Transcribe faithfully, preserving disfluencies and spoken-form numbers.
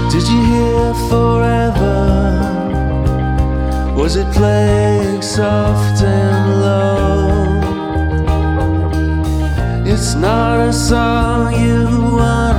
Did you hear forever? Was it playing soft and low? It's not a song you want